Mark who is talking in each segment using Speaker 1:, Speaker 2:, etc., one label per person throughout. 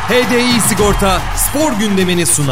Speaker 1: HDI Sigorta spor gündemini sunar.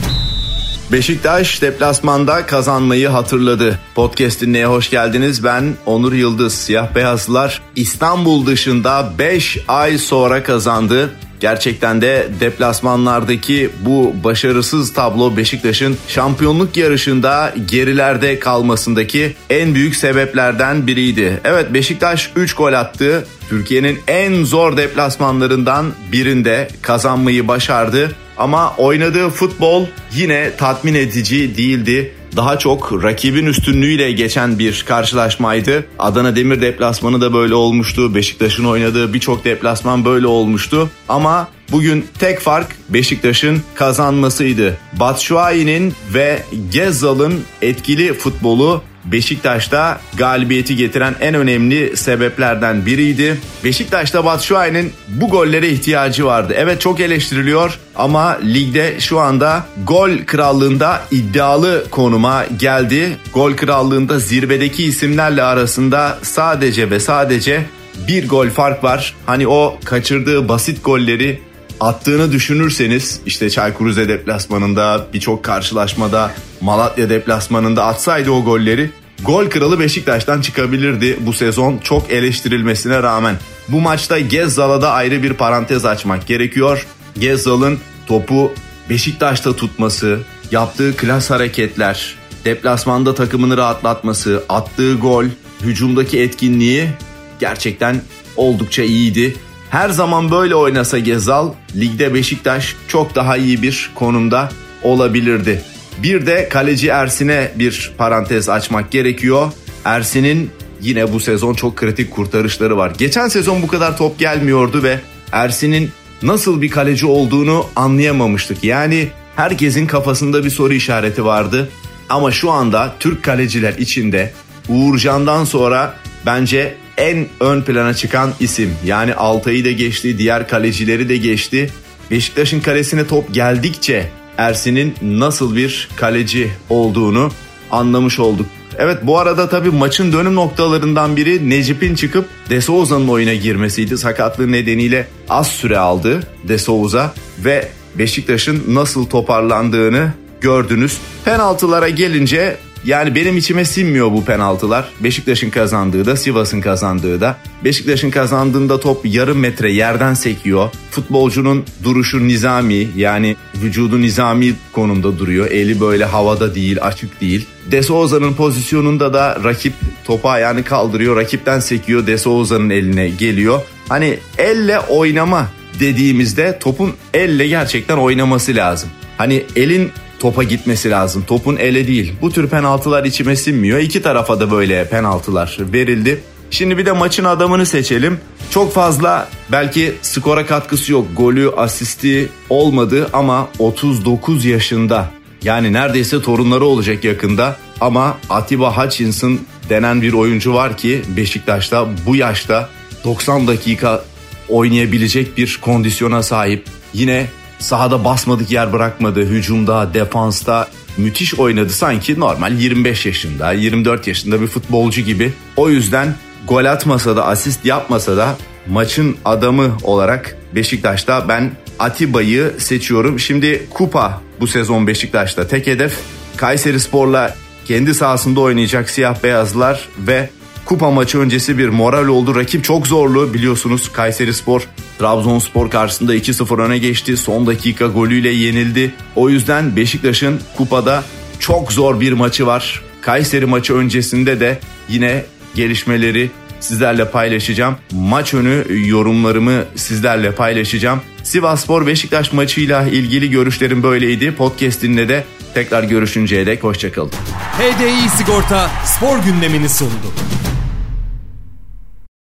Speaker 2: Beşiktaş deplasmanda kazanmayı hatırladı. Podcast dinleye hoş geldiniz. Ben Onur Yıldız. Siyah beyazlılar İstanbul dışında 5 ay sonra kazandı. Gerçekten de deplasmanlardaki bu başarısız tablo Beşiktaş'ın şampiyonluk yarışında gerilerde kalmasındaki en büyük sebeplerden biriydi. Evet, Beşiktaş 3 gol attı. Türkiye'nin en zor deplasmanlarından birinde kazanmayı başardı. Ama oynadığı futbol yine tatmin edici değildi. Daha çok rakibin üstünlüğüyle geçen bir karşılaşmaydı. Adana Demir deplasmanı da böyle olmuştu. Beşiktaş'ın oynadığı birçok deplasman böyle olmuştu. Ama bugün tek fark Beşiktaş'ın kazanmasıydı. Batshuayi'nin ve Gezzal'ın etkili futbolu Beşiktaş'ta galibiyeti getiren en önemli sebeplerden biriydi. Beşiktaş'ta Batshuayi'nin bu gollere ihtiyacı vardı. Evet, çok eleştiriliyor ama ligde şu anda gol krallığında iddialı konuma geldi. Gol krallığında zirvedeki isimlerle arasında sadece ve sadece bir gol fark var. Hani o kaçırdığı basit golleri attığını düşünürseniz, işte Çaykur Rize deplasmanında, birçok karşılaşmada, Malatya deplasmanında atsaydı o golleri, gol kralı Beşiktaş'tan çıkabilirdi bu sezon çok eleştirilmesine rağmen. Bu maçta Gezzal'a da ayrı bir parantez açmak gerekiyor. Gezzal'ın topu Beşiktaş'ta tutması, yaptığı klas hareketler, deplasmanda takımını rahatlatması, attığı gol, hücumdaki etkinliği gerçekten oldukça iyiydi. Her zaman böyle oynasa Gezzal, ligde Beşiktaş çok daha iyi bir konumda olabilirdi. Bir de kaleci Ersin'e bir parantez açmak gerekiyor. Ersin'in yine bu sezon çok kritik kurtarışları var. Geçen sezon bu kadar top gelmiyordu ve Ersin'in nasıl bir kaleci olduğunu anlayamamıştık. Yani herkesin kafasında bir soru işareti vardı. Ama şu anda Türk kaleciler içinde Uğurcan'dan sonra bence en ön plana çıkan isim. Yani Altay'ı da geçti, diğer kalecileri de geçti. Beşiktaş'ın kalesine top geldikçe Ersin'in nasıl bir kaleci olduğunu anlamış olduk. Evet, bu arada tabii maçın dönüm noktalarından biri Necip'in çıkıp De Souza'nın oyuna girmesiydi. Sakatlığı nedeniyle az süre aldı De Souza ve Beşiktaş'ın nasıl toparlandığını gördünüz. Penaltılara gelince, yani benim içime sinmiyor bu penaltılar. Beşiktaş'ın kazandığı da, Sivas'ın kazandığı da. Beşiktaş'ın kazandığında top yarım metre yerden sekiyor. Futbolcunun duruşu nizami, yani vücudu nizami konumda duruyor. Eli böyle havada değil, açık değil. De Souza'nın pozisyonunda da rakip topu ayağını kaldırıyor. Rakipten sekiyor, De Souza'nın eline geliyor. Hani elle oynama dediğimizde topun elle gerçekten oynaması lazım. Hani elin topa gitmesi lazım. Topun ele değil. Bu tür penaltılar içime sinmiyor. İki tarafa da böyle penaltılar verildi. Şimdi bir de maçın adamını seçelim. Çok fazla belki skora katkısı yok. Golü, asisti olmadı ama 39 yaşında. Yani neredeyse torunları olacak yakında. Ama Atiba Hutchinson denen bir oyuncu var ki Beşiktaş'ta bu yaşta 90 dakika oynayabilecek bir kondisyona sahip. Yine sahada basmadık yer bırakmadı. Hücumda, defansta müthiş oynadı. Sanki normal 25 yaşında, 24 yaşında bir futbolcu gibi. O yüzden gol atmasa da, asist yapmasa da maçın adamı olarak Beşiktaş'ta ben Atiba'yı seçiyorum. Şimdi kupa bu sezon Beşiktaş'ta tek hedef. Kayserispor'la kendi sahasında oynayacak siyah beyazlar ve kupa maçı öncesi bir moral oldu. Rakip çok zorlu, biliyorsunuz. Kayserispor Trabzonspor karşısında 2-0 öne geçti. Son dakika golüyle yenildi. O yüzden Beşiktaş'ın kupada çok zor bir maçı var. Kayseri maçı öncesinde de yine gelişmeleri sizlerle paylaşacağım. Maç önü yorumlarımı sizlerle paylaşacağım. Sivasspor Beşiktaş maçıyla ilgili görüşlerim böyleydi. Podcast'inde de tekrar görüşünceye dek hoşçakalın.
Speaker 1: HDI Sigorta spor gündemini sundu.